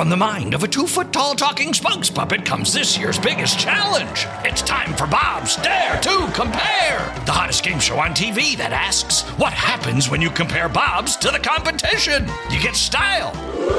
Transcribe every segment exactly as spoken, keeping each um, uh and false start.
From the mind of a two-foot-tall talking spokes puppet comes this year's biggest challenge. It's time for Bob's Dare to Compare, the hottest game show on T V that asks, what happens when you compare Bob's to the competition? You get style.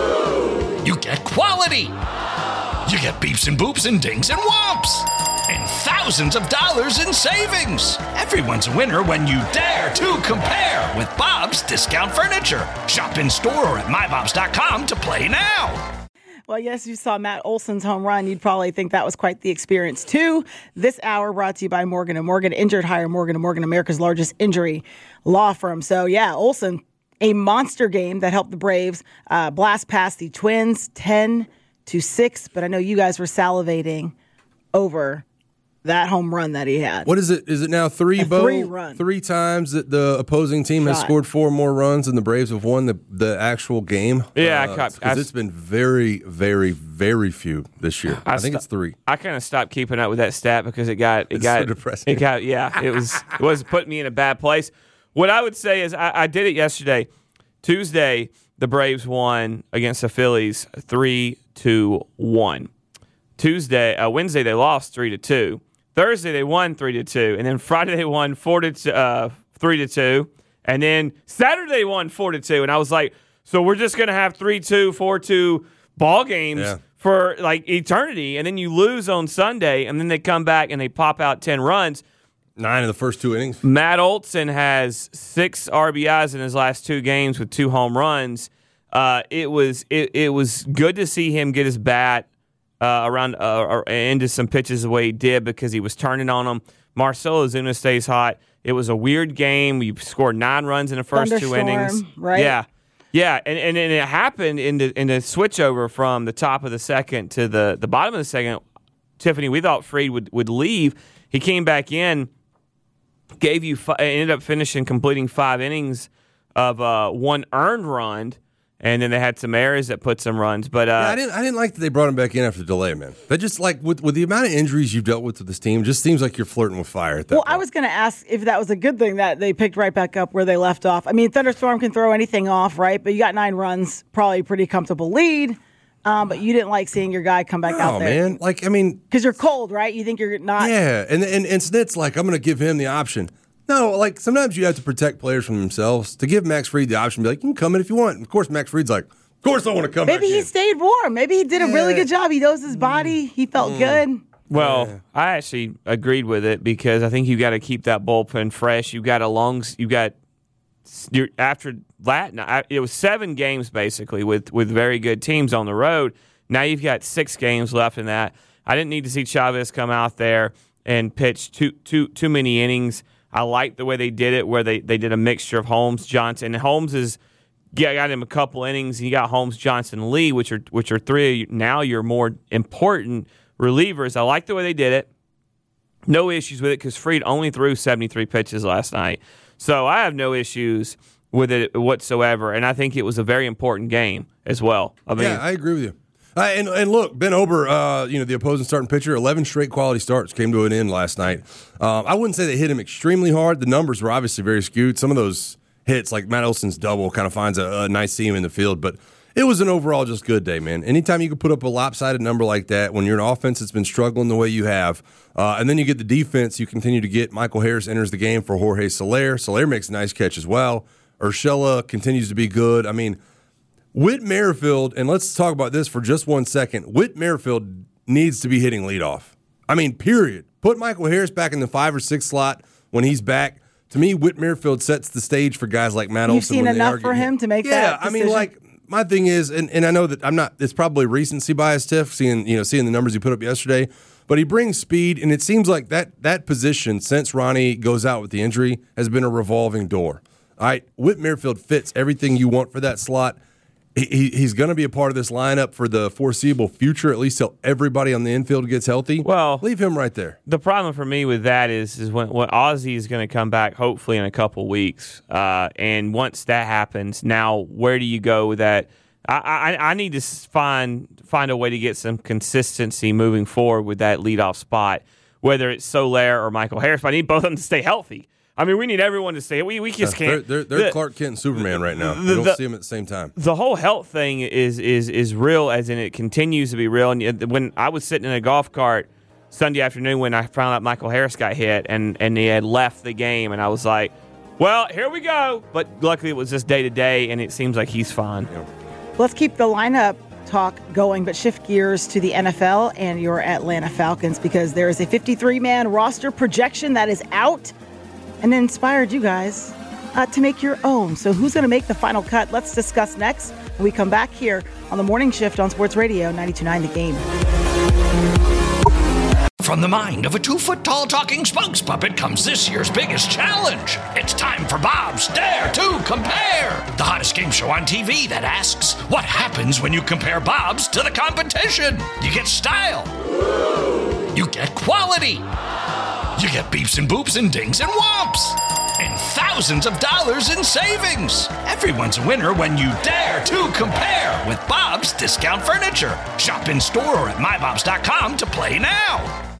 You get quality. You get beeps and boops and dings and whomps. And thousands of dollars in savings. Everyone's a winner when you dare to compare with Bob's Discount Furniture. Shop in store or at my bobs dot com to play now. Well, yes, you saw Matt Olson's home run. You'd probably think that was quite the experience, too. This hour brought to you by Morgan and Morgan. Injured hire Morgan and Morgan, America's largest injury law firm. So, yeah, Olson, a monster game that helped the Braves uh, blast past the Twins ten to six. But I know you guys were salivating over that home run that he had. What is it? Is it now three, A Bo? three run. Three times that the opposing team has Shot. scored four more runs and the Braves have won the, the actual game? Yeah, uh, I caught- because it's been very, very, very few this year. I, I think st- it's three. I kind of stopped keeping up with that stat because it got it It's got so depressing. It got yeah, it was it was putting me in a bad place. What I would say is I, I did it yesterday. Tuesday, the Braves won against the Phillies three to one. Tuesday, uh, Wednesday they lost three to two. Thursday they won three to two, and then Friday they won four to two, uh, three to two, and then Saturday they won four to two. And I was like, so we're just gonna have three two, four two ball games Yeah. for like eternity, and then you lose on Sunday, and then they come back and they pop out ten runs. Nine in the first two innings. Matt Olson has six R B Is in his last two games with two home runs. Uh, it was it, it was good to see him get his bat uh, around uh, or into some pitches the way he did because he was turning on them. Marcell Ozuna stays hot. It was a weird game. We scored nine runs in the first two Thunderstorm, innings. right? Yeah, yeah, and, and and it happened in the in the switchover from the top of the second to the, the bottom of the second. Tiffany, we thought Fried would, would leave. He came back in, gave you fi- ended up finishing completing five innings of uh, one earned run. And then they had some errors that put some runs, but uh, Yeah, I didn't. I didn't like that they brought him back in after the delay, man. That just like with with the amount of injuries you've dealt with with this team, just seems like you're flirting with fire at that Well, point. I was going to ask if that was a good thing that they picked right back up where they left off. I mean, Thunderstorm can throw anything off, right? But you got nine runs, probably a pretty comfortable lead. Um, but you didn't like seeing your guy come back out Oh there. man, like I mean, Because you're cold, right? You think you're not. yeah, and and and Snit's like, I'm going to give him the option. No, like sometimes you have to protect players from themselves. To give Max Fried the option, be like, you can come in if you want. And of course, Max Fried's like, of course I want to come back Maybe he in. stayed warm. Maybe he did a really Yeah. good job. He knows his body. He felt good. well, I actually agreed with it because I think you got to keep that bullpen fresh. You got a long, you got you're, after that. It was seven games basically with with very good teams on the road. Now you've got six games left in that. I didn't need to see Chavez come out there and pitch too too too many innings. I liked the way they did it, where they, they did a mixture of Holmes, Johnson. And Holmes is yeah, got him a couple innings. And you got Holmes, Johnson, Lee, which are which are three now your more important relievers. I like the way they did it. No issues with it because Fried only threw seventy-three pitches last night, so I have no issues with it whatsoever. And I think it was a very important game as well. I mean, Yeah, I agree with you. Uh, and and look, Ben Ober, uh, you know, the opposing starting pitcher, eleven straight quality starts came to an end last night. Um, I wouldn't say they hit him extremely hard. The numbers were obviously very skewed. Some of those hits, like Matt Olson's double, kind of finds a, a nice seam in the field. But it was an overall just good day, man. Anytime you can put up a lopsided number like that when you're an offense that's been struggling the way you have, uh, and then you get the defense, you continue to get Michael Harris enters the game for Jorge Soler. Soler makes a nice catch as well. Urshela continues to be good. I mean, Whit Merrifield, and let's talk about this for just one second. Whit Merrifield needs to be hitting leadoff. I mean, period. Put Michael Harris back in the five or six slot when he's back. To me, Whit Merrifield sets the stage for guys like Matt You've Olson. seen when they enough are for getting him hit. to make yeah, that I mean, decision? like, my thing is, and, and I know that I'm not, it's probably recency bias, Tiff, seeing, you know, seeing the numbers he put up yesterday, but he brings speed, and it seems like that that position, since Ronnie goes out with the injury, has been a revolving door. All right, Whit Merrifield fits everything you want for that slot. He, he's going to be a part of this lineup for the foreseeable future, at least till everybody on the infield gets healthy. Well, leave him right there. The problem for me with that is is when, when Ozzy is going to come back, hopefully in a couple weeks, uh, and once that happens, now where do you go with that? I, I, I need to find find a way to get some consistency moving forward with that leadoff spot, whether it's Soler or Michael Harris. But I need both of them to stay healthy. I mean, we need everyone to see it. We we just Yeah, can't. They're, they're, they're the, Clark Kent and Superman right now. the- You don't the- see them at the same time. the whole health thing is is is real, as in it continues to be real. And when I was sitting in a golf cart Sunday afternoon when I found out Michael Harris got hit and, and he had left the game, and I was like, well, here we go. But luckily it was just day to day, and it seems like he's fine. Yeah. Let's keep the lineup talk going, but shift gears to the N F L and your Atlanta Falcons, because there is a fifty-three man roster projection that is out and inspired you guys uh, to make your own. So who's going to make the final cut? Let's discuss next when we come back here on the Morning Shift on Sports Radio ninety-two point nine The Game. From the mind of a two-foot-tall talking spokes puppet comes this year's biggest challenge. It's time for Bob's Dare to Compare, the hottest game show on T V that asks, what happens when you compare Bob's to the competition? You get style. You get quality. You get beeps and boops and dings and whomps. And thousands of dollars in savings. Everyone's a winner when you dare to compare with Bob's Discount Furniture. Shop in store or at my bobs dot com to play now.